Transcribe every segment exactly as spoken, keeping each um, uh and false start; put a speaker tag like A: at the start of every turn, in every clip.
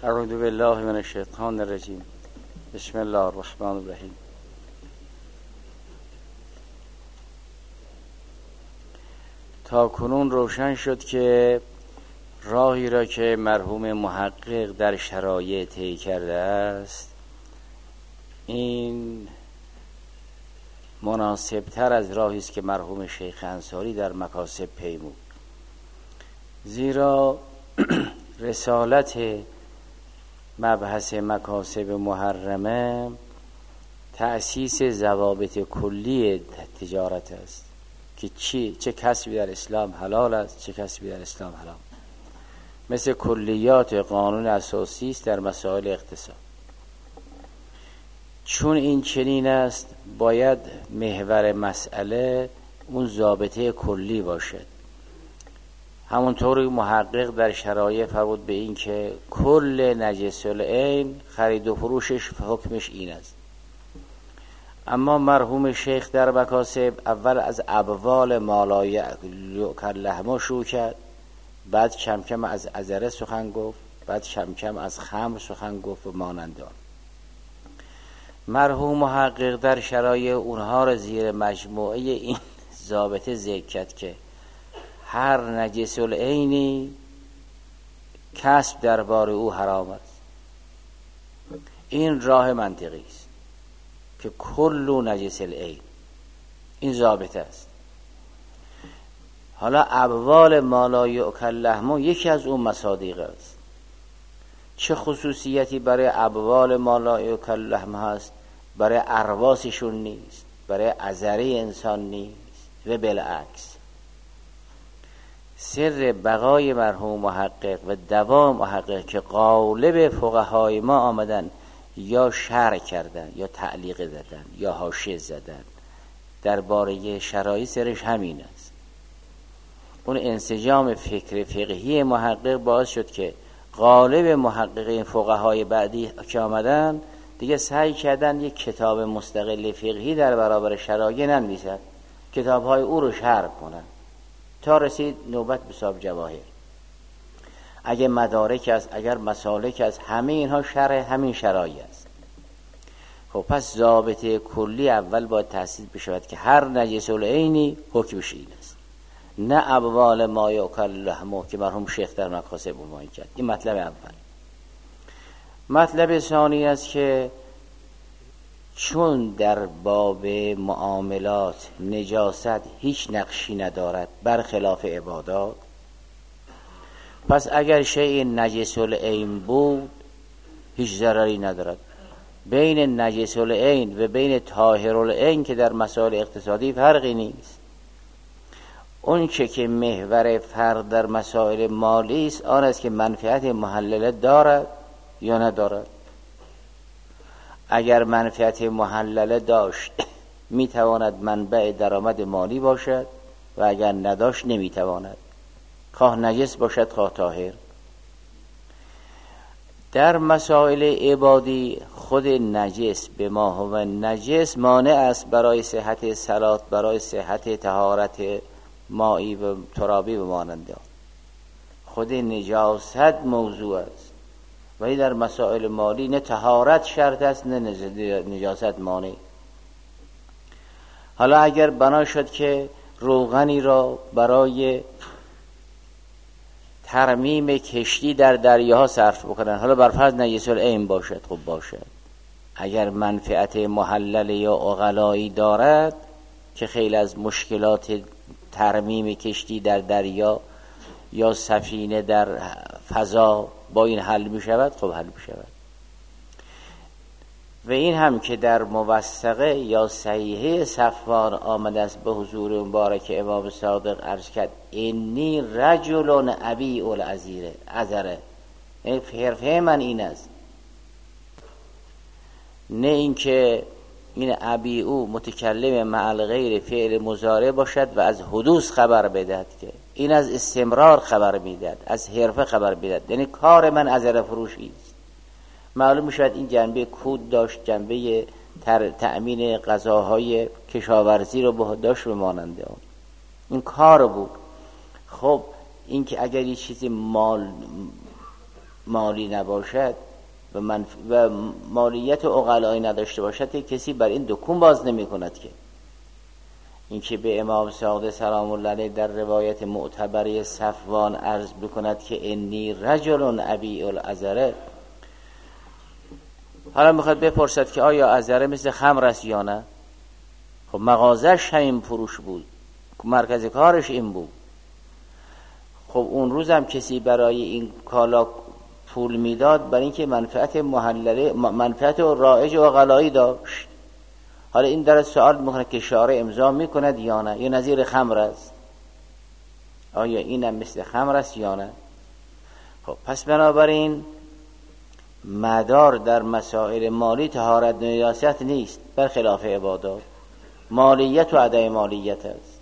A: اعوذ بالله من الشیطان الرجیم. بسم الله الرحمن الرحیم. تا کنون روشن شد که راهی را که مرحوم محقق در شرایط طی کرده است این مناسب تر از راهی است که مرحوم شیخ انصاری در مکاسب پیمود، زیرا رسالت مبحث مکاسب محرمه تأسیس ضوابط کلی تجارت است که چی چه کسبی در اسلام حلال است، چه کسبی در اسلام حرام، مثل کلیات قانون اساسی است در مسائل اقتصاد. چون این چنین است باید محور مسئله اون ضابطه کلی باشد. همونطور محقق در شرایع فرمود به این که کل نجس العین خرید و فروشش حکمش این است. اما مرحوم شیخ در مکاسب اول از ابوال مالای لحمه شروع کرد، بعد کم کم از عذره سخن گفت، بعد کم کم از خمر سخن گفت و مانند آن. مرحوم محقق در شرایع اونها را زیر مجموعه این ضابطه ذکر کرد که هر نجس العینی کسب درباره او حرام است. این راه منطقی است که کل نجس العین این ضابطه است. حالا ابوال ما لا یؤکل لحمه یکی از اون مصادیق است. چه خصوصیتی برای ابوال ما لا یؤکل لحمه هست؟ برای ارواسشون نیست، برای عذره انسان نیست و بالعکس. سر بقای مرحوم محقق و دوام محقق که غالب فقهای ما آمدن یا شرح کردن یا تعلیق زدن یا حاشیه زدن درباره شرایط، سرش همین است. اون انسجام فکر فقهی محقق باعث شد که غالب محققین فقهای بعدی که آمدن دیگه سعی کردن یک کتاب مستقل فقهی در برابر شرایط ننویسن، کتاب‌های او رو شرح کنن تا رسید نوبت به صاحب جواهر. اگه مدارک است، اگر مسالک است، همه اینها شرح همین شرایط است. خب پس ضابطه کلی اول باید تأسیس بشود که هر نجس العینی حکمش این است، نه ابوال ما یؤکل لحمه که مرحوم شیخ در مکاسب عنوان کرد. این مطلب اول. مطلب ثانی است که چون در باب معاملات نجاست هیچ نقشی ندارد برخلاف عبادات، پس اگر شیء نجس العین بود هیچ ضرری ندارد. بین نجس العین و بین طاهر العین که در مسائل اقتصادی فرقی نیست. اون چه که محور فرق در مسائل مالی است آن است که منفعت محلله دارد یا ندارد. اگر منفعت محلله داشت میتواند منبع درآمد مالی باشد و اگر نداشت نمیتواند، خواه نجس باشد خواه طاهر. در مسائل عبادی خود نجس به ما هو نجس مانع است برای صحت صلات، برای صحت طهارت مائی و ترابی و مانند آن. خود نجاست موضوع است، ولی در مسائل مالی نه طهارت شرط است نه نجاست مانع. حالا اگر بنا شد که روغنی را برای ترمیم کشتی در دریاها صرف بکنن، حالا بر فرض نجس العین باشد، خب باشد. اگر منفعت محلل یا عقلایی دارد که خیلی از مشکلات ترمیم کشتی در دریا یا سفینه در فضا با این حل می شود، خب حل می شود. و این هم که در موثقه یا صحیحه صفوان آمده است به حضور مبارک امام صادق عرض کرد اینی رجل ابیع العذیره عذره. حرفه من این است، نه اینکه این ابیع متکلم مع الغیر فعل مضارع باشد و از حدوث خبر بدهد، که این از استمرار خبر میدهد، از حرفه خبر میدهد. یعنی کار من عذره فروشی است. معلوم میشد این جنبه کود داشت، جنبه تأمین غذاهای کشاورزی رو به داشت به ماننده اون. این کار بود. خب این که اگر یه چیزی مال مالی نباشد و, منف... و مالیت عقلایی نداشته باشد که کسی بر این دکون باز نمی کند. که این که به امام صادق سلام الله علیه در روایت معتبری صفوان عرض بکند که انی رجل ابیع العذره، حالا میخواد بپرسد که آیا عذره مثل خمر است یا نه؟ خب مغازش همین فروش بود، مرکز کارش این بود. خب اون روز هم کسی برای این کالا پول میداد برای اینکه منفعت محلله منفعت رایج و غلایی داشت. حالا این در سوال میکنه که شارع امضا میکند یا نه، یا نظیر خمر است، آیا اینم مثل خمر است یا نه؟ خب پس بنابراین مدار در مسائل مالی طهارت و نجاست نیست، برخلاف عبادات مالیت و عدم مالیت است.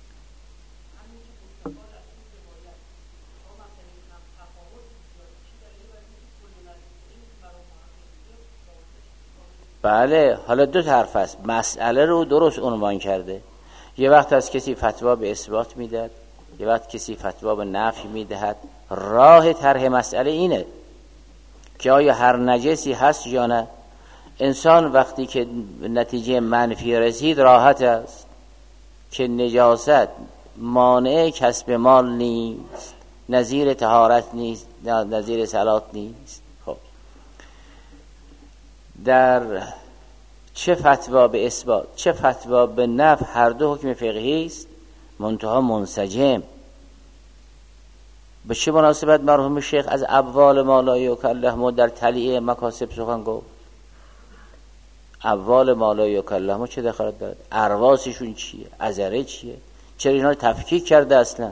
A: بله، حالا دو طرف است، مسئله رو درست عنوان کرده. یه وقت از کسی فتوا به اثبات میدهد، یه وقت کسی فتوا به نفی میدهد. راه طرح مسئله اینه که آیا هر نجسی هست یا نه. انسان وقتی که نتیجه منفی رسید راحت است که نجاست مانع کسب مال نیست، نظیر طهارت نیست، نظیر صلات نیست. خب در چه فتوا به اثبات چه فتوا به نفی هر دو حکم فقهی است، منتها منسجم. به چه مناسبت مرحوم شیخ از ابوال ما لا یکلهم در تلیه مکاسب سخن گفت؟ ابوال ما لا یکلهم چه دخالت دارد؟ ارواثشون چیه؟ عذره چیه؟ چرا اینا رو تفکیک کرده اصلا؟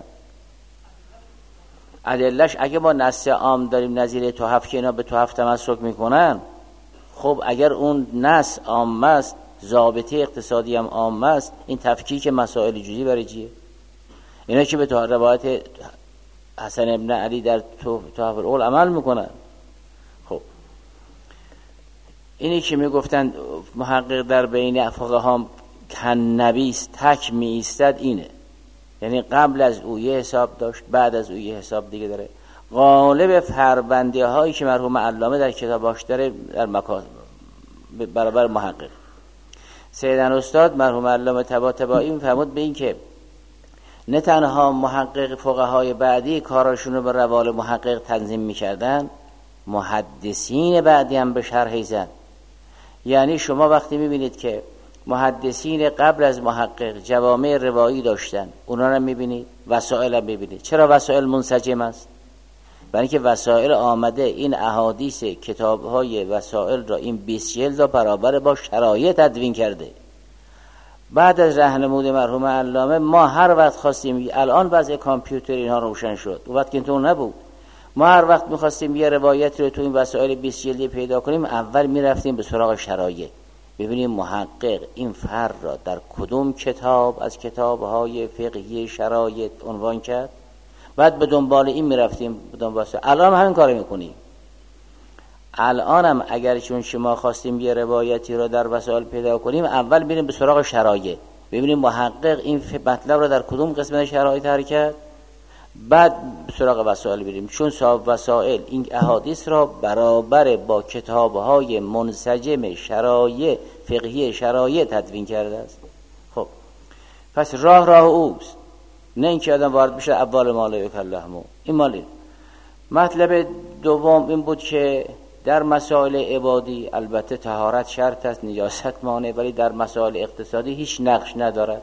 A: ادلش اگه ما نص عام داریم نظیر توحف که اینا به توحف تمسک میکنن، خب اگر اون نص عام است، ضابطه اقتصادی هم عام است، این تفکیک مسائل جزئی برای چیه؟ اینا که به روایت حسن ابن علی در توحف الاول عمل میکنن. خب اینی که میگفتن محقق در بین فقها کنبیست تک می ایستد اینه، یعنی قبل از او یه حساب داشت، بعد از او یه حساب دیگه داره. غالب فربندی هایی که مرحوم علامه در کتاباش داره در مکاسب برابر محقق. سیدن استاد مرحوم علامه طباطبایی میفرمود به این که نه تنها محقق فقهای بعدی کارشون رو به روال محقق تنظیم میکردن، محدثین بعدی هم به شرح زن. یعنی شما وقتی میبینید که محدثین قبل از محقق جوامع روایی داشتن، اونا رو میبینید، وسائل هم میبینید. چرا وسائل منسجم است؟ برای اینکه وسائل آمده این احادیث کتاب‌های وسائل را این بیست جلد را برابر با شرایط تدوین کرده. بعد از راهنمود مرحوم علامه ما هر وقت خواستیم، الان وضع کامپیوتر اینها روشن شد، اون وقت که اینطور نبود، ما هر وقت می‌خواستیم یه روایت رو تو این وسائل بیست جلدی پیدا کنیم، اول می‌رفتیم به سراغ شرایط، ببینیم محقق این فرد را در کدوم کتاب از کتاب‌های فقهی شرایط عنوان کرد، بعد به دنبال این می‌رفتیم به دنبال. الان هم همین کارو می‌کنیم. الان هم اگر چون شما خواستیم یه روایتی رو در وسائل پیدا کنیم، اول میریم به سراغ شرایط، ببینیم محقق این مطلب رو در کدوم قسمت شرایط تر کرد، بعد به سراغ وسائل بریم، چون صاحب وسائل این احادیث را برابر با کتاب‌های منسجم شرایط فقهی شرایط تدوین کرده است. خب پس راه راه اوست، نه اینکه آدم وارد بشه ابوال ما لا یکلهم. این مالی. مطلب دوم این بود که در مسائل عبادی البته طهارت شرط است، نجاست مانع، ولی در مسائل اقتصادی هیچ نقش ندارد.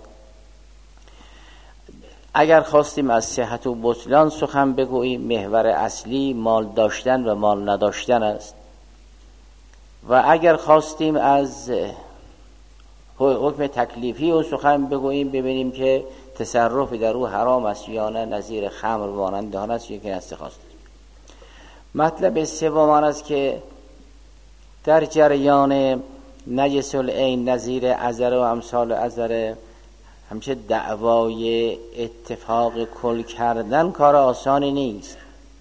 A: اگر خواستیم از صحت و بطلان سخن بگوییم، محور اصلی مال داشتن و مال نداشتن است. و اگر خواستیم از حکم تکلیفی و سخن بگوییم، ببینیم که تصرفی در او حرام است یا نه، نظیر خمر و مانند آن است یا که استخواست. مطلب سوم آن است که در جریان نجس العین نظیر عذره و امثال عذره، همچه دعوای اتفاق کل کردن کار آسانی نیست.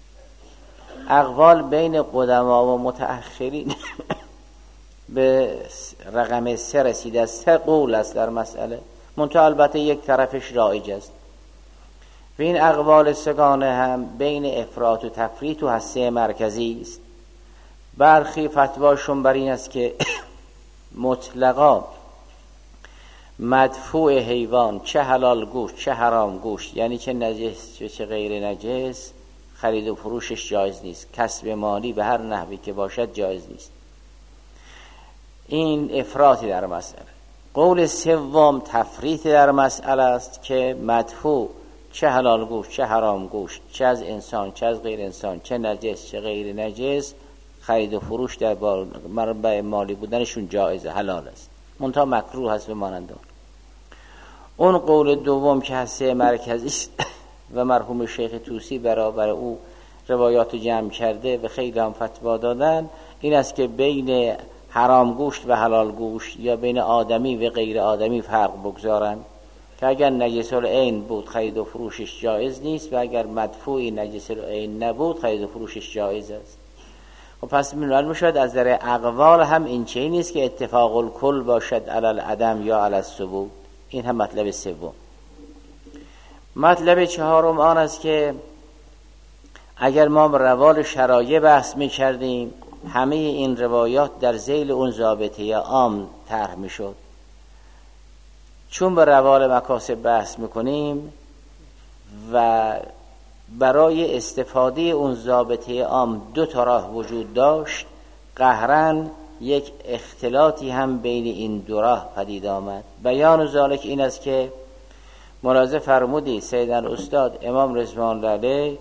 A: اقوال بین قدما و متأخرین به رقم سه رسیده است، سه قول است در مسئله، منتها البته یک طرفش رایج است. و این اقوال سگانه هم بین افراط و تفریط و هسته مرکزی است. برخی فتواشون بر این است که مطلقا مدفوع حیوان، چه حلال گوشت چه حرام گوشت، یعنی چه نجس چه, چه غیر نجس، خرید و فروشش جایز نیست. کسب مالی به هر نحوی که باشد جایز نیست. این افراطی در مسئله. قول سوم تفریط در مسئله است که مدفوع چه حلال گوشت چه حرام گوشت، چه از انسان چه از غیر انسان، چه نجس چه غیر نجس، خرید و فروش در منبع مالی بودنشون جایزه، حلال است، منتها مکروه هست به مانند اون. اون قول دوم که هسته مرکزی و مرحوم شیخ طوسی برابر او روایات جمع کرده و خیلی هم فتوا دادن، این است که بین حرام گوشت و حلال گوشت یا بین آدمی و غیر آدمی فرق بگذارن، که اگر نجس العین بود خرید و فروشش جایز نیست و اگر مدفوعی نجس العین نبود خرید و فروشش جایز است. و پس معلوم شد از در اقوال هم این چیزی نیست که اتفاق الکل باشد علی العدم یا علی الثبوت. این هم مطلب سوم. مطلب چهارم آن است که اگر ما به روال شرایع بحث می کردیم، همه این روایات در ذیل اون ضابطه عام طرح می شد. چون به روال مکاسب بحث می کنیم و برای استفاده اون ضابطه عام دو تا راه وجود داشت، قهرن یک اختلاطی هم بین این دو راه پدید آمد. بیان ذالک این است که ملاحظه فرمودی سیدن استاد امام رضوان الله علیه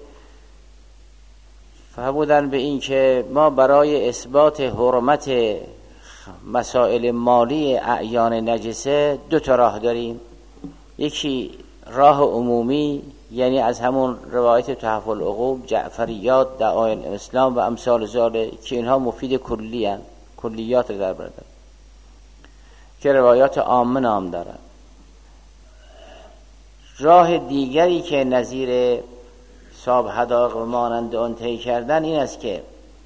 A: فرمودن به این که ما برای اثبات حرمت مسائل مالی اعیان نجسه دو تا راه داریم. یکی راه عمومی، یعنی از همون روایت تحف العقول، جعفریات، دعائم اسلام و امثال ذالک که اینها مفید کلی هستند، کلیات رو در بر دارن که روایات عامه نام دارن. راه دیگری که نظیر صاحب حدائق و مانند آن طی کردن این است که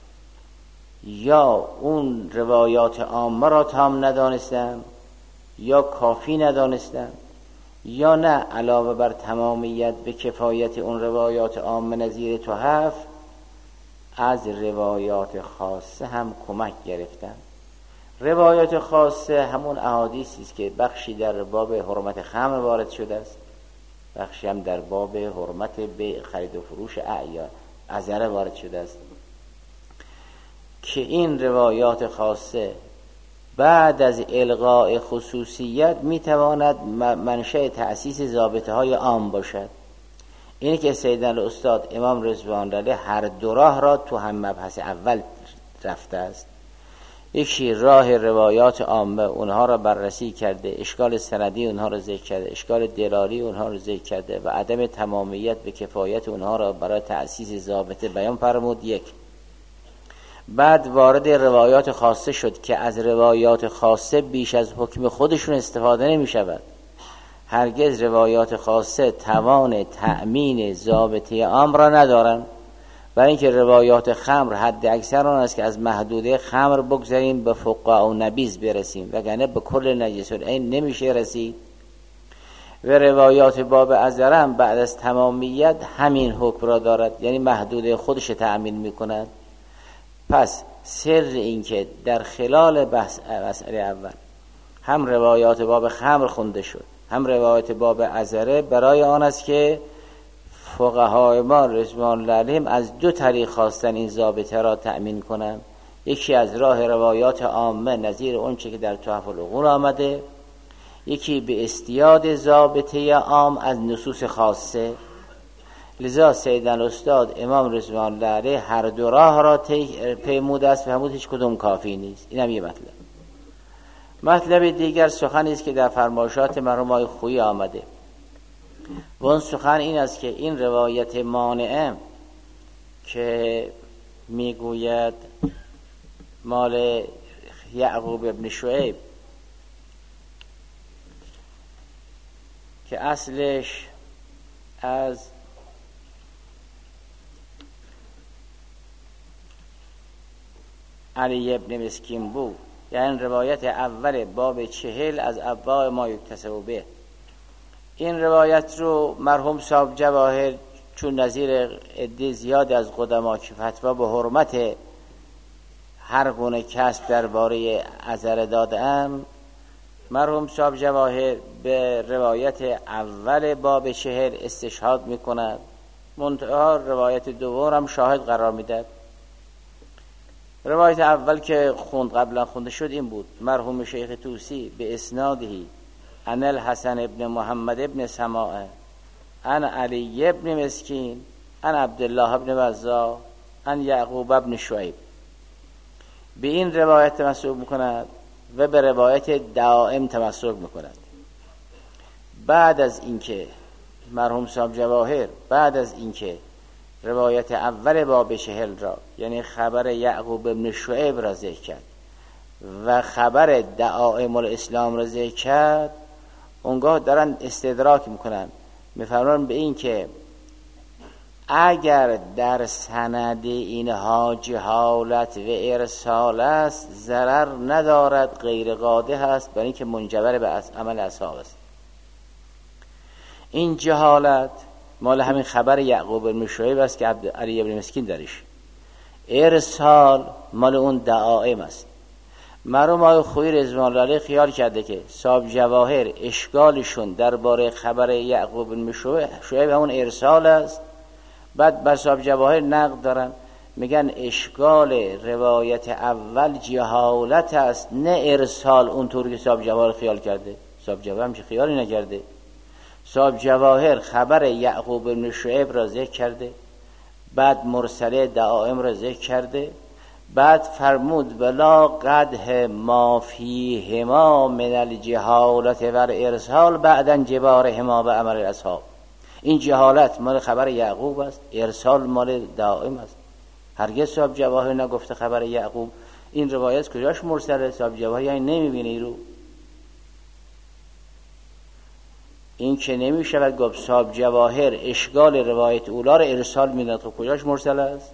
A: یا اون روایات عامه را تام ندانستن یا کافی ندانستن، یا نه علاوه بر تمامیت به کفایت اون روایات عامه نظیر تحف از روایات خاصه هم کمک گرفتن. روایات خاصه همون احادیثی است که بخشی در باب حرمت خمر وارد شده است، بخشی هم در باب حرمت بیع خرید و فروش اعیان عذره وارد شده است، که این روایات خاصه بعد از الغاء خصوصیت میتواند منشأ تأسیس ضابطه های عام باشد. اینه که سیدن الاستاد امام رضوان الله علیه هر دو راه را تو هم مبحث اول رفته است. یکی راه روایات عامه، اونها را بررسی کرده، اشکال سندی اونها را ذکر کرده، اشکال دلالی اونها را ذکر کرده و عدم تمامیت به کفایت اونها را برای تأسیس ضابطه بیان فرمود. یک بعد وارد روایات خاصه شد که از روایات خاصه بیش از حکم خودشون استفاده نمی شود. هرگز روایات خاصه توان تأمین ضابطه عام را ندارند، برای اینکه روایات خمر حد اکثر آن است که از محدوده خمر بگذاریم به فقاع و نبیذ برسیم، وگرنه به کل نجس العین نمیشه رسید. و روایات باب عذره هم بعد از تمامیت همین حکم را دارد، یعنی محدوده خودش تأمین میکند. پس سر این که در خلال بحث مسئله اول هم روایات باب خمر خونده شد هم روایات باب عذره، برای آن است که فقهای ما رضوان الله علیهم از دو طریق خواستن این ضابطه را تأمین کنند. یکی از راه روایات عامه نظیر اون چه که در تحف العقول آمده، یکی به استیاد ضابطه عام از نصوص خاصه. لذا سیدن استاد امام رضوان الله علیه هر دو راه را پیموده است و همون هیچ کدوم کافی نیست. این هم یه مطلب. مطلب دیگر سخنی است که در فرمایشات مرحوم آقای خویی آمده و اون سخن این است که این روایت مانعه که میگوید مال یعقوب ابن شعیب که اصلش از علی ابن مسکین بود، یعنی روایت اول باب چهل از ابواب ما یکتسب به، این روایت رو مرحوم صاحب جواهر چون نظیر عده زیاد از قدما که فتوا به حرمت هر گونه کسب درباره عذر دادم، مرحوم صاحب جواهر به روایت اول باب چهل استشهاد میکند، منتها روایت دوم هم شاهد قرار میداد. روایت اول که خوند قبلا خونده شد این بود: مرحوم شیخ طوسی به اسنادهی ان الحسن ابن محمد ابن سماعه ان علی ابن مسکین ان عبدالله ابن وزا ان یعقوب ابن شعیب، به این روایت تمسک میکند و به روایت دائم تمسک میکند. بعد از اینکه مرحوم صاحب جواهر بعد از اینکه روایت اول باب چهل را یعنی خبر یعقوب ابن شعیب را ذکر کرد و خبر دعائم الاسلام را ذکر کرد، اونگاه دارن استدراک میکنن، میفرمان به این که اگر در سند اینها جهالت و ارسال است ضرر ندارد، غیر قادح است، برای اینکه منجبر به عمل اصحاب است. این جهالت مال همین خبر یعقوب بن شعیب است که علی بن مسکین درش، ارسال مال اون دعائم است. مرحوم آقای خویی رضوان الله علیه خیال کرده که صاحب جواهر اشکالشون درباره خبر یعقوب بن شعیب همون ارسال است. بعد بر صاحب جواهر نقد دارن، میگن اشکال روایت اول جهالت است نه ارسال اونطور که صاحب جواهر خیال کرده. صاحب جواهر هم که خیالی نکرده. صاحب جواهر خبر یعقوب بن شعیب را ذکر کرده، بعد مرسله دعائم را ذکر کرده، بعد فرمود ولا قدح ما فیهما من الجهالت و الارسال بعدن جبارهما به عمل الاصحاب. این جهالت مال خبر یعقوب است، ارسال مال دائم است. هرگز صاحب جواهر نگفته خبر یعقوب. این روایت کجاش مرسله؟ صاحب جواهر یعنی نمیبینه ای رو. این که نمیشود گفت صاحب جواهر اشکال روایت اولا رو ارسال میداد، خب کجاش مرسل است؟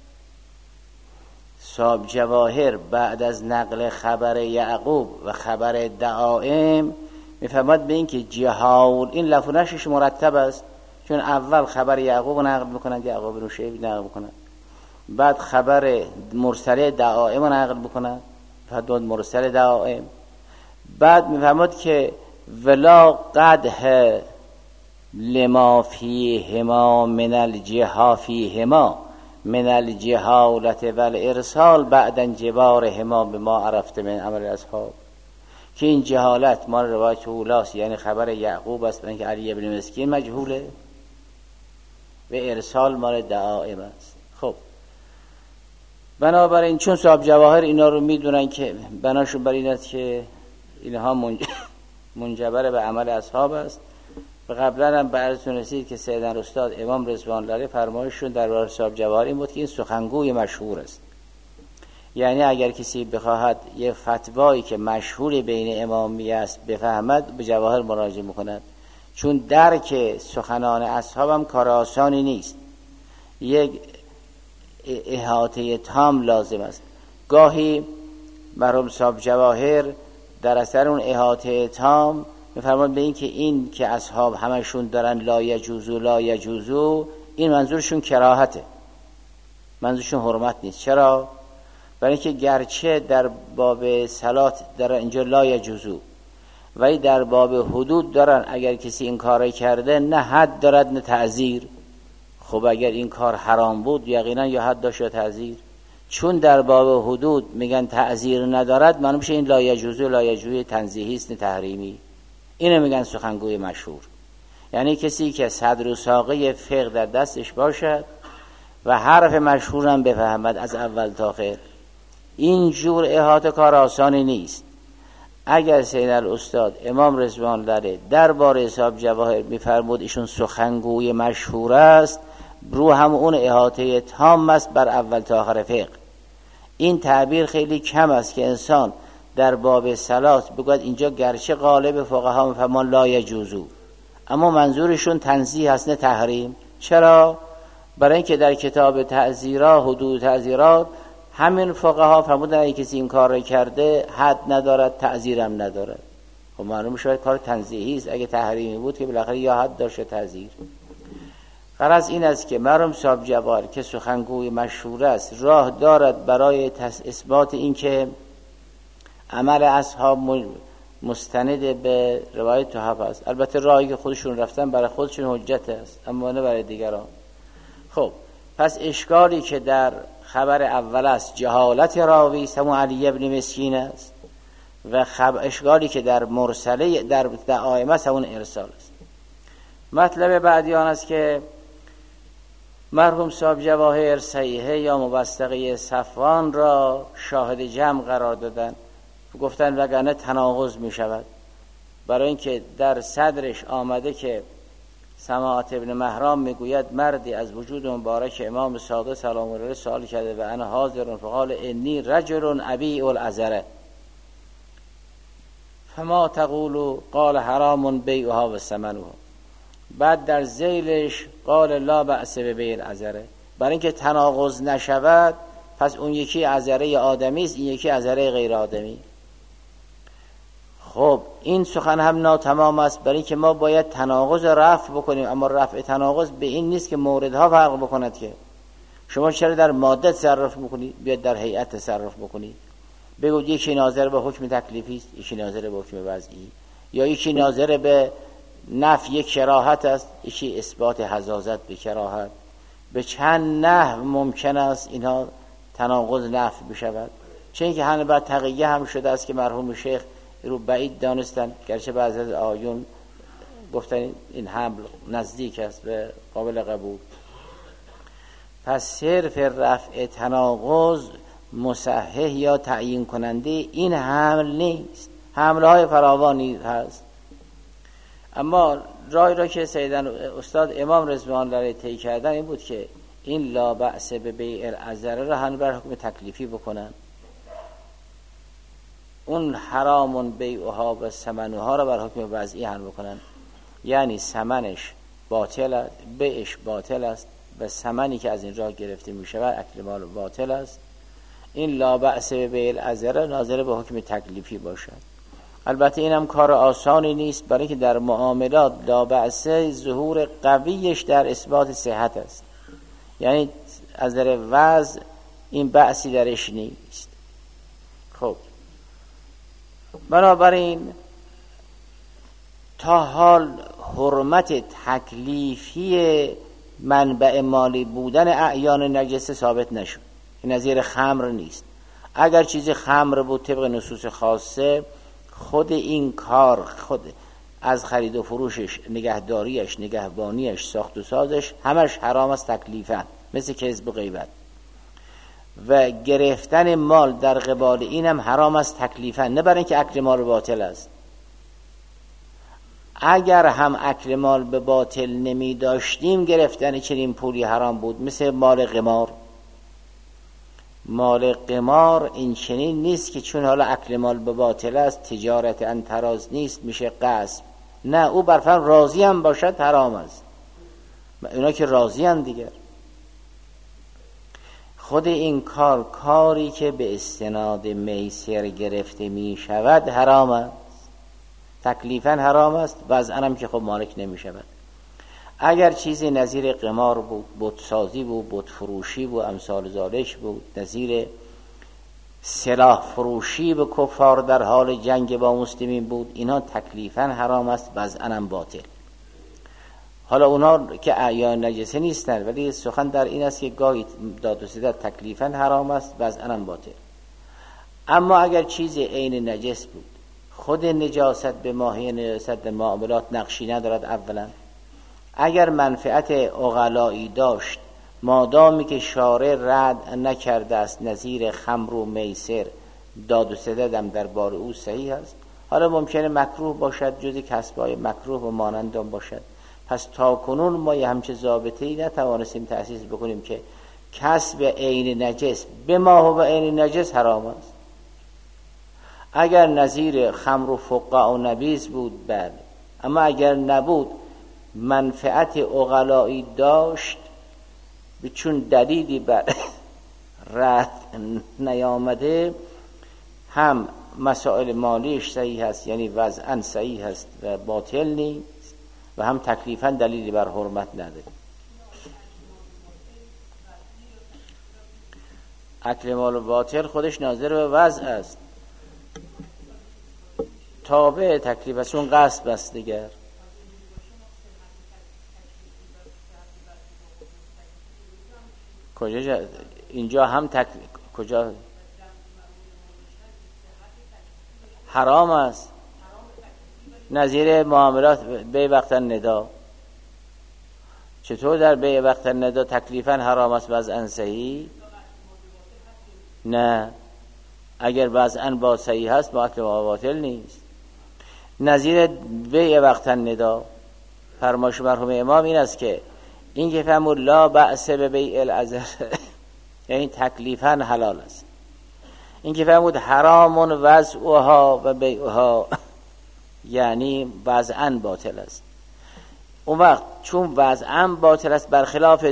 A: صاحب جواهر بعد از نقل خبر یعقوب و خبر دعائم میفهمد به این که جهال این لفظش مرتب است، چون اول خبر یعقوب نقل میکنند، یعقوب بن شعیب نقل میکنند، بعد خبر مرسله دعائم نقل میکنند، بعد مرسل دعائم، بعد میفهمد که ولا قدح لما فیهما من الجها فیهما من الجهالت والارسال بعدن جبارهما به ما عرفت من عمل اصحاب، که این جهالت مال روایت اولاست یعنی خبر یعقوب است، برای اینکه علی بن مسکین مجهوله، و ارسال مال دعائم است. خب بنابراین چون صاحب جواهر اینا رو میدونن که بناشون بر این است که اینها منج... منجبر به عمل اصحاب است، و قبلا هم براتون رسید که سیدن استاد امام رضوان الله علیه فرمایششون درباره صاحب جواهر این بود که این سخنگوی مشهور است. یعنی اگر کسی بخواهد یه فتوایی که مشهور بین امامیه است بفهمد، به جواهر مراجعه میکند، چون درک سخنان اصحاب هم کار آسانی نیست، یک احاطه تام لازم است. گاهی مرحوم صاحب جواهر در اثر اون احاطه تام میفرمان به این که این که اصحاب همشون دارن لا یجوزو لا یجوزو، این منظورشون کراهته، منظورشون حرمت نیست. چرا؟ برای اینکه گرچه در باب صلات دارن اینجا لا یجوزو، ولی در باب حدود دارن اگر کسی این کار کرده نه حد دارد نه تعزیر. خب اگر این کار حرام بود یقینا یا حد داشت یا تعزیر، چون در باب حدود میگن تعزیر ندارد، معلوم میشه این لا یجوزو لا یجوزو تنزیهی است نه تحریمی. اینو میگن سخنگوی مشهور، یعنی کسی که صدر و ساقه فقه در دستش باشد و حرف مشهورم بفهمد از اول تا آخر. این جور احاطه کار آسانی نیست. اگر سید الاستاد امام رضوان الله درباره صاحب جواهر میفرمود ایشون سخنگوی مشهور است، رو هم اون احاطه تام است بر اول تا آخر فقه. این تعبیر خیلی کم است که انسان در باب صلات بگوید اینجا گرچه غالب فقها میفهمن لا یجوزو، اما منظورشون تنزیه است نه تحریم. چرا؟ برای اینکه در کتاب تعزیرات حدود تعزیرات همین فقها فرمودن اگه کسی این کار را کرده حد ندارد تعزیرم ندارد. خب معلوم شد کار تنزیهی است. اگه تحریمی بود که بالاخره یا حد داشته تعزیر. غرض این است که مرحوم صاحب جواد که سخنگوی مشهور است راه دارد برای اثبات این که عمل اصحاب مستند به روایت تحف است. البته راهی که خودشون رفتن برای خودشون حجت است اما نه برای دیگران. خب پس اشکالی که در خبر اول است جهالت راوی همون علی ابن مسکین است و خب اشکالی که در مرسله در دعائم است همون ارسال است. مطلب بعدی آن است که مرحوم صاحب جواهر صحیحه یا مبستقی صفوان را شاهد جمع قرار دادن، گفتن وگرنه تناقض می شود، برای اینکه در صدرش آمده که سماعت ابن مهران میگوید مردی از وجود مبارک امام صادق سلام الله علیه سوال کرده و انا حاضر فقال انی رجل ابیع العذره فما تقول قال حرام بیعها و ثمنها. بعد در ذیلش قال لا بأس ببیع العذره، برای اینکه تناقض نشود پس اون یکی عذره آدمی است این یکی عذره غیر آدمی. خب این سخن هم ناتمام است، برای اینکه ما باید تناقض رفع بکنیم، اما رفع تناقض به این نیست که موردها فرق بکند. که شما چرا در ماده تصرف میکنید بیاد در هیئت تصرف بکنید؟ بگوید یکی ناظر به حکم تکلیفی است یکی ناظر به حکم وضعی، یا یکی ناظر به نفی کراهت است یکی اثبات حزازت به کراهت. به چند نحو ممکن است اینها تناقض نفی بشود، چون که همه بعد تقیه هم شده است که مرحوم شیخ رو بعید دانستن، گرچه بعضی از آیون گفتن این حمل نزدیک است و قابل قبول. پس صرف رفع تناقض مصحح یا تعیین کننده این حمل نیست، حملهای فراوانی هست. اما رای را که سیدن استاد امام رضوان الله علیه طی کردن این بود که این لا بأس به بیع العذره را هم بر حکم تکلیفی بکنن، اون حرامون بیعها و ثمنها را بر حکم وضعی هم بکنن، یعنی ثمنش باطل است بیعش باطل است و ثمنی که از این راه گرفته می شود اکل مال باطل است. این لا بأس به بیع العذره ناظر به حکم تکلیفی باشد. البته این هم کار آسانی نیست، برای که در معاملات لا بأس ظهور قویش در اثبات صحت است، یعنی از در وضع این بأسی درش نیست. خب بنابراین تا حال حرمت تکلیفی منبع مالی بودن اعیان نجسه ثابت نشد. این نظیر خمر نیست. اگر چیزی خمر بود طبق نصوص خاصه خود این کار خود از خرید و فروشش نگهداریش نگهبانیش ساخت و سازش همش حرام است تکلیفاً، مثل کذب و غیبت. و گرفتن مال در قبال این هم حرام است تکلیفاً، نه برای اینکه اکل مال باطل است. اگر هم اکل مال به باطل نمی داشتیم گرفتن چنین پولی حرام بود، مثل مال قمار. مال قمار این چنین نیست که چون حالا اکل مال به باطل است تجارت انتراز نیست میشه غصب، نه، او برفن راضی هم باشد حرام است. اونا که راضی هم دیگر خود این کار کاری که به استناد میسر گرفته می شود حرام است، تکلیفاً حرام است، وضعاً هم که خب مالک نمی شود. اگر چیزی نظیر قمار بود، بتسازی بود، بت فروشی بود، امثال ذالک بود، نظیر سلاح فروشی به کفار در حال جنگ با مسلمین بود، اینا تکلیفاً حرام است، وضعاً هم باطل. حالا اونا که اعیان نجسه نیستن، ولی سخن در این است که گاهی داد و ستد تکلیفاً حرام است، وضعاً هم باطل. اما اگر چیزی عین نجس بود، خود نجاست به ماهی نجاست در معاملات نقشی ندارد. اولا اگر منفعت عقلایی داشت، مادامی که شارع رد نکرده است نظیر خمر و میسر، داد و ستدم در بار او صحیح است. حالا ممکنه مکروه باشد، جز کسبای مکروه و مانندان باشد. پس تا کنون ما یه همچه ضابطه‌ای نتوانستیم تأسیس بکنیم که کسب عین نجس به ما و عین نجس حرام است. اگر نظیر خمر و فقاع و نبیذ بود بله، اما اگر نبود منفعت عقلایی داشت چون دلیلی بر رد نیامده، هم مسائل مالیش صحیح هست، یعنی وضعاً صحیح هست و باطل نیست، و هم تکلیفاً دلیلی بر حرمت نداره. اکل مال باطل خودش ناظر به وضع است، تابع تکلیف است، چون قصد است دیگر. کجا جا... اینجا هم تک... کجا حرام است، نظیر معاملات به وقت ندا. چطور در به وقت ندا تکلیفاً حرام است وضعاً صحیح؟ نه، اگر وضعاً با صحیح هست با اکل باطل نیست. نظیر به وقت ندا فرمایش مرحوم امام این است که این که فرمود لا بأس به بیع العذر یعنی تکلیفاً حلال است. این که فرمود حرام وضعها و بیعها یعنی وضعاً باطل است. اون وقت چون وضعاً باطل است برخلاف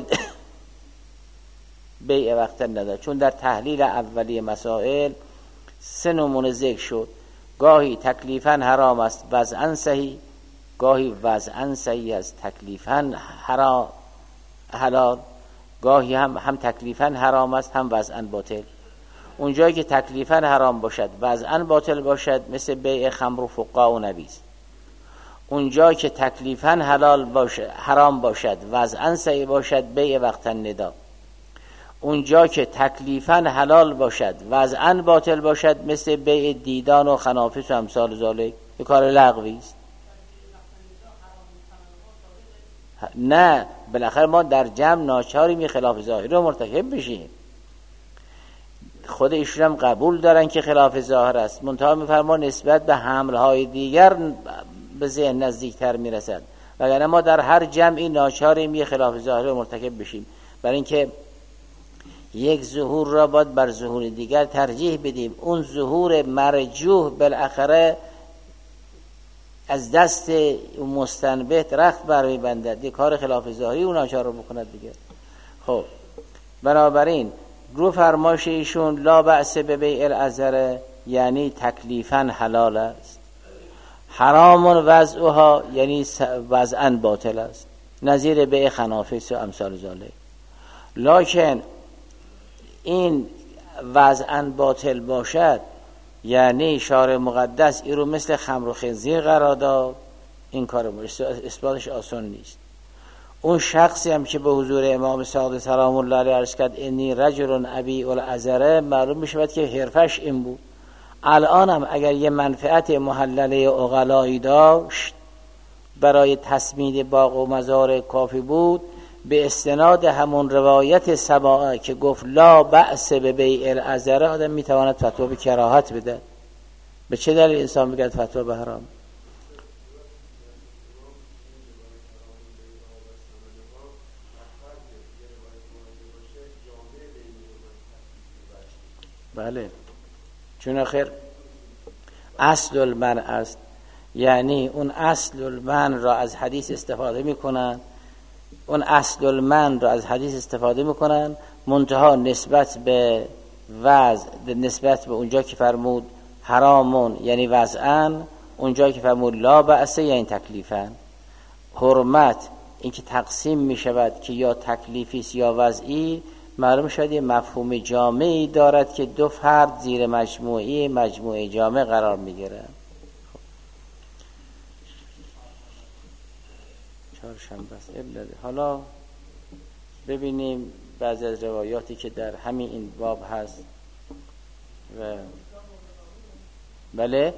A: بیع وقت نداره، چون در تحلیل اولی مسائل سه نمونه ذکر شد، گاهی تکلیفاً حرام است وضعاً صحیح، گاهی وضعاً صحیح است تکلیفاً حرام حلال، گاهی هم هم تکلیفاً حرام است هم وضعاً باطل. اونجایی که تکلیفاً حرام باشد وضعاً باطل باشد مثل بیع خمر و فقاع و نبیذ. اونجایی که تکلیفاً حلال باشد حرام باشد وضعاً صحیح باشد بیع وقت ندا. اونجا که تکلیفاً حلال باشد وضعاً باطل باشد مثل بیع دیدان و خنافس و امثال ذالک، یه کار لغوی است. نه، بالاخره ما در جمع ناچاریم یه خلاف ظاهری رو مرتکب بشیم. خود ایشون هم قبول دارن که خلاف ظاهر است، منتها میفرما نسبت به حملهای دیگر به ذهن نزدیکتر میرسد، وگرنه ما در هر جمعی ناچاریم یه خلاف ظاهری رو مرتکب بشیم، برای اینکه یک ظهور را باید بر ظهور دیگر ترجیح بدیم. اون ظهور مرجوح بالاخره از دست مستنبت رخت برمی بندد، یک کار خلاف ظاهری اون ناچار رو بکند دیگه. خب بنابراین رو فرمایش ایشون لا بأس به بیع العذر یعنی تکلیفاً حلال است، حرام وضعها یعنی وضعاً باطل است، نظیر بیع خنافس و امثال ذالک. لکن این وضعاً باطل باشد یعنی شارع مقدس این رو مثل خمر و خنزیر قرار داد، این کار اثباتش آسان نیست. اون شخصی هم که به حضور امام صادق سلام الله علیه عرض کرد انی رجل ابیع العذر، معلوم میشود که حرفش این بود. الان هم اگر یه منفعت محلله عقلایی داشت برای تسمید باغ و مزار کافی بود، به استناد همون روایت سباعه که گفت لا بأس به بیع العذر آدم میتواند فتوا به کراهت بده. به چه دلیل انسان میگه فتوا به حرام؟ بله، چون آخر اصل المنع است، یعنی اون اصل المنع را از حدیث استفاده میکنن، اون اصل المنع را از حدیث استفاده میکنن، منتها نسبت به وضع، نسبت به اونجا که فرمود حرامون یعنی وضعاً، اونجا که فرمود لا بأس یعنی تکلیفاً. حرمت این که تقسیم میشود که یا تکلیفی است یا وضعی، معلوم شد یه مفهوم جامعی دارد که دو فرد زیر مجموعی مجموعه جامع قرار میگیرند. چهارشنبه است. حالا ببینیم بعضی از روایاتی که در همین این باب هست. و بله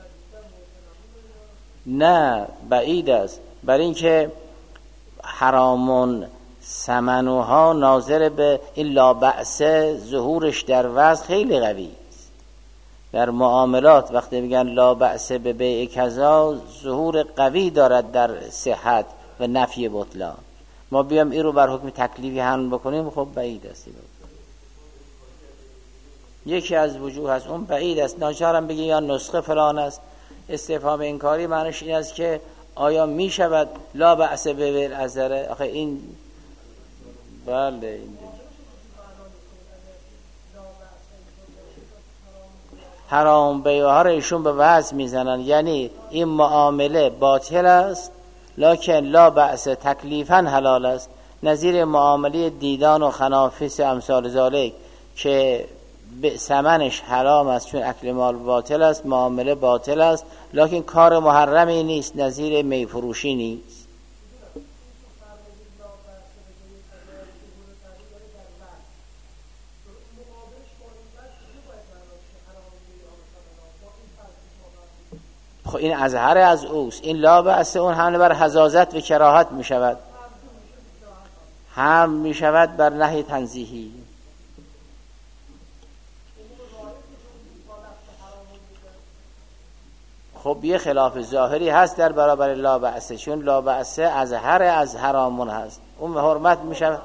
A: نه بعید است، برای اینکه حرامون ثمنها ناظر به این لا بأس ظهورش در وضع خیلی قوی است. در معاملات وقتی میگن لا بأس به بیع کذا ظهور قوی دارد در صحت و نفی بطلان. ما بیام این رو بر حکم تکلیفی حمل بکنیم خب بعید است. یکی از وجوه هست اون بعید است. ناچارم بگی یا نسخه فلان است. استفهام انکاری معنیش این است که آیا می شود لا بأس به بیع العذر؟ آخه این بله این حرام بیع ها رو ایشون به وضع میزنن، یعنی این معامله باطل است لکن لا بأس تکلیفا حلال است، نظیر معامله دیدان و خنافس امثال ذالک که به ثمنش حرام است چون اکل مال باطل است، معامله باطل است لکن کار محرمی نیست، نظیر می فروشی نیست. خب این اظهر از اوست، این لا بأس اون حمله بر حزازت و کراهت می شود، هم می شود بر نهی تنزیهی. خب یه خلاف ظاهری هست در برابر لا بأس، چون لا بأس اظهر از حرامون هست، اون حرمت می شود.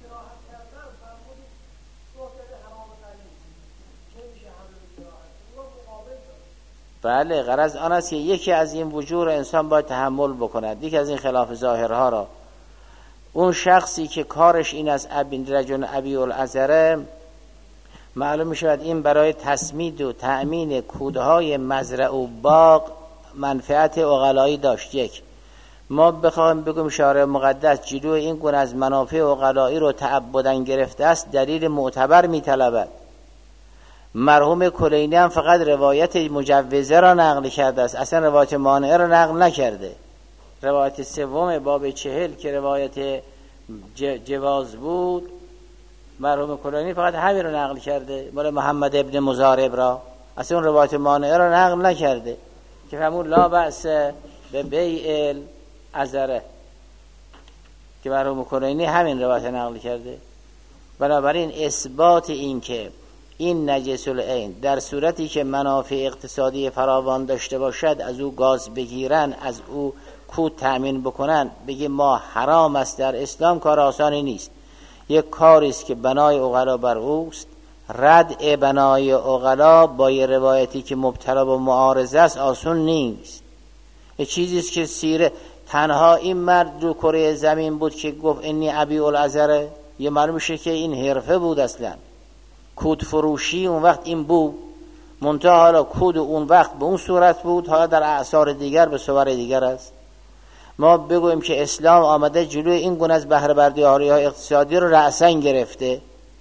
A: بله، غرض آن است که یکی از این وجوه انسان باید تحمل بکند، یکی از این خلاف ظاهرها را. اون شخصی که کارش این از ابی رجل ابی الازره، معلوم می شود این برای تسمید و تأمین کودهای مزرعه و باغ منفعت عقلایی داشت. یک، ما بخوایم بگیم شارع مقدس جلو این گونه از منافع عقلایی رو تعبداً گرفته است، دلیل معتبر می طلبد. مرحوم کلینی هم فقط روایت مجوزه را نقل کرده است، اصلا روایت مانعه را نقل نکرده. روایت سوم باب چهل که روایت جواز بود، مرحوم کلینی فقط همین رو نقل کرده، مال محمد ابن مزارب را، اصلا اون روایت مانعه را نقل نکرده که همون لا بأس به بیع العذره که مرحوم کلینی همین روایت نقل کرده. بنابراین اثبات این که این نجس العین در صورتی که منافع اقتصادی فراوان داشته باشد از او گاز بگیرن، از او کود تأمین بکنن، بگی ما حرام است در اسلام، کار آسانی نیست. یک کاری است که بنای عقلا بر اوست. ردع بنای عقلا با یه روایتی که مبتلا به معارضه است آسون نیست. یه چیزی است که سیره تنها این مرد رو کره زمین بود که گفت انی ابی الازره، یه معلوم میشه که این حرفه بود اصلا. کود فروشی اون وقت این بود، منتها حالا کود اون وقت به اون صورت بود، حالا در اعصار دیگر به صور دیگر است. ما بگویم که اسلام آمده جلوی این گونه از بهره برداری های اقتصادی رو رأساً گرفته.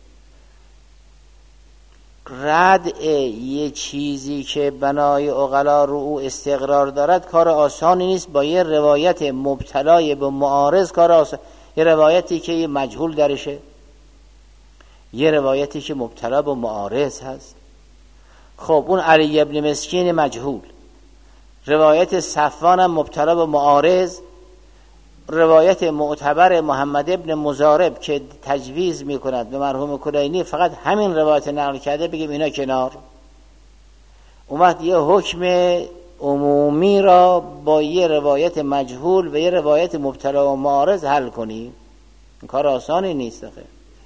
A: ردع یه چیزی که بنای عقلا رو او استقرار دارد کار آسانی نیست، با یه روایت مبتلای به معارض کار آسان، یه روایتی که یه مجهول درشه، یه روایتی که مبتلا به معارض هست. خب اون علی ابن مسکین مجهول، روایت صفوان هم مبتلا به معارض، روایت معتبر محمد ابن مزارب که تجویز میکند به مرحوم کلینی فقط همین روایت نقل کرده، بگیم اینا کنار. اومد یه حکم عمومی را با یه روایت مجهول و یه روایت مبتلا و معارض حل کنیم، کار آسانی نیست. آخه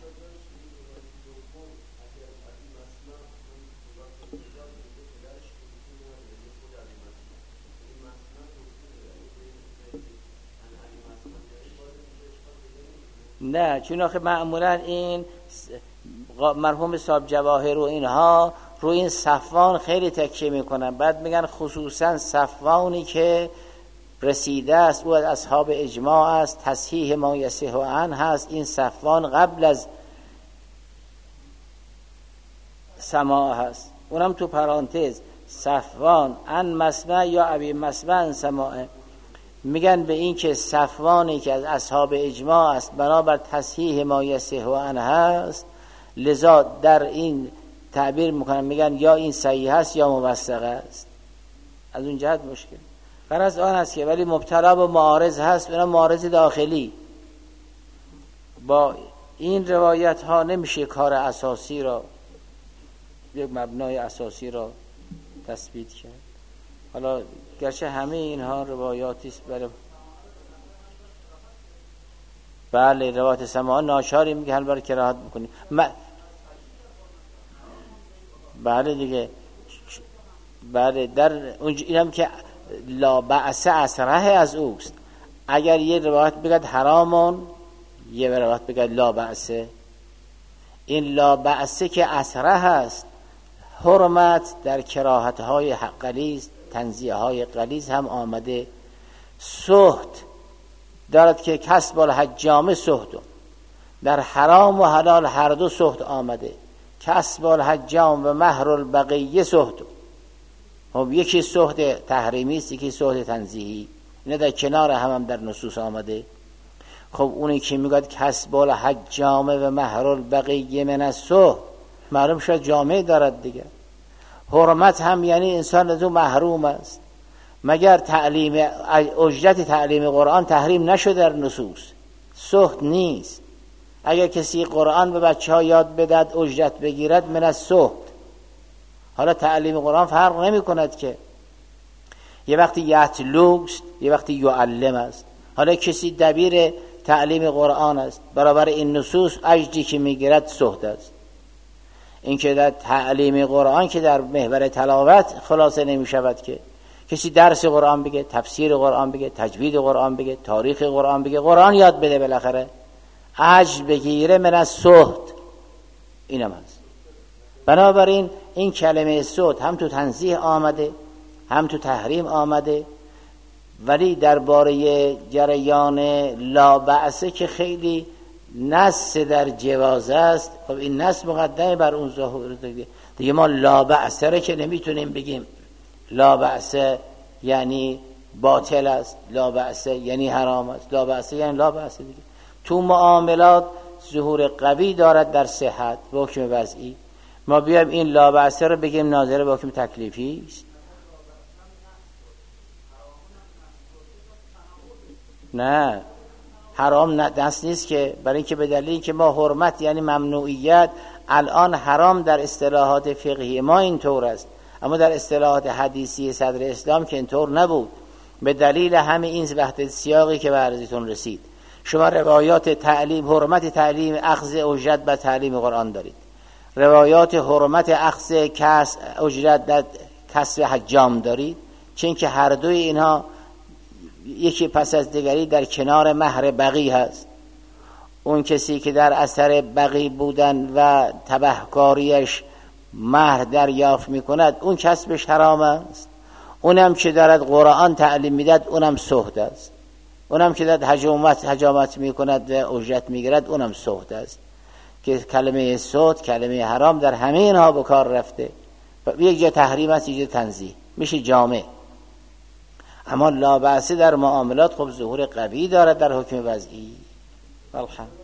A: نه، چون آخه معمولا این مرحوم صاحب جواهر و اینها رو این صفوان خیلی تکیه میکنن، بعد میگن خصوصا صفوانی که رسیده است او از اصحاب اجماع است، تصحیح ما یصح عنه هست. این صفوان قبل از سماع هست، اونم تو پرانتز صفوان ان مسمع یا ابی مسمع سماع. میگن به این که صفوانی که از اصحاب اجماع است بنابر تصحیح ما یصح عنه هست، لذا در این تعبیر میکنن، میگن یا این صحیح است یا موثق است. از اون جهت مشکل غرض آن است که ولی مبتلا به معارض هست، اونم معارض داخلی. با این روایت ها نمیشه کار اساسی را، یک مبنای اساسی را تثبیت کرد. حالا گرچه همه اینها روایاتی است برای بله روایت سماع ناچاری میگه حل برای کراهت بکنی م... بله دیگه بله در اونجا اینم که لا بأس اصره از اوست. اگر یه روایت بگد حرامون، یه روایت بگد لا بأس، این لا بأس که اصره هست، حرمت در کراهت های غلیظ، تنزیه های غلیظ هم آمده. سحت دارد که کسب الحجام سحت، در حرام و حلال هر دو سحت آمده. کسب الحجام و مهر البقیه سحت. خب یکی سحت تحریمی است، یکی سحت تنزیهی. اینا در کنار هم, هم در نصوص آمده. خب اونی که میگه کسب الحجام و مهر البقیه من السحت، معلوم شد جامعه دارد دیگه. حرمت هم یعنی انسان از اون محروم است، مگر تعلیم اجرت تعلیم قرآن تحریم نشده در نصوص، سحت نیست. اگر کسی قرآن به بچه ها یاد بدهد اجرت بگیرد من السحت. حالا تعلیم قرآن فرق نمی کند که یه وقتی یتلو است یه وقتی یعلم است. حالا کسی دبیر تعلیم قرآن است، برابر این نصوص اجری که میگیرد سحت است. این که در تعلیم قرآن که در محور تلاوت خلاصه نمی شود که کسی درس قرآن بگه، تفسیر قرآن بگه، تجوید قرآن بگه، تاریخ قرآن بگه، قرآن یاد بده، بالاخره اجر بگیره من السحت. اینم هست. بنابراین این کلمه سحت هم تو تنزیه آمده هم تو تحریم آمده، ولی درباره جریان لا بأسه که خیلی نص در جواز است. خب این نص مقدمه بر اون ظاهر دیگه. دیگه ما لا بأسه رو که نمیتونیم بگیم لا بأسه یعنی باطل است، لا بأسه یعنی حرام است، لا بأسه یعنی لا بأسه دیگه. تو معاملات ظهور قوی دارد در صحت به حکم وضعی. ما بیایم این لا بأسه رو بگیم ناظر به حکم تکلیفی است. نه حرام دست نیست که، برای اینکه به دلیلی که ما حرمت یعنی ممنوعیت، الان حرام در اصطلاحات فقهی ما اینطور است، اما در اصطلاحات حدیثی صدر اسلام که اینطور نبود. به دلیل همه این وقت سیاقی که به عرضتون رسید، شما روایات تعلیم حرمت تعلیم اخذ اجرت به تعلیم قرآن دارید، روایات حرمت اخذ کسب اجرت در کسب حجام دارید، چون که هر دوی اینها یکی پس از دیگری در کنار مهر بقی هست. اون کسی که در اثر بقی بودن و تبهکاریش مهر دریافت میکند اون کسبش حرام است. اونم که دارد قرآن تعلیم میداد اونم سحت است. اونم که دارد حجامت حجامت میکند و اجرت میگیرد اونم سحت است. که کلمه سحت کلمه حرام در همه اینها به کار رفته. یک جا تحریم است، یک جا تنزیه، میشه جامع. اما لا بأس در معاملات خب ظهور قوی دارد در حکم وضعی. الحمد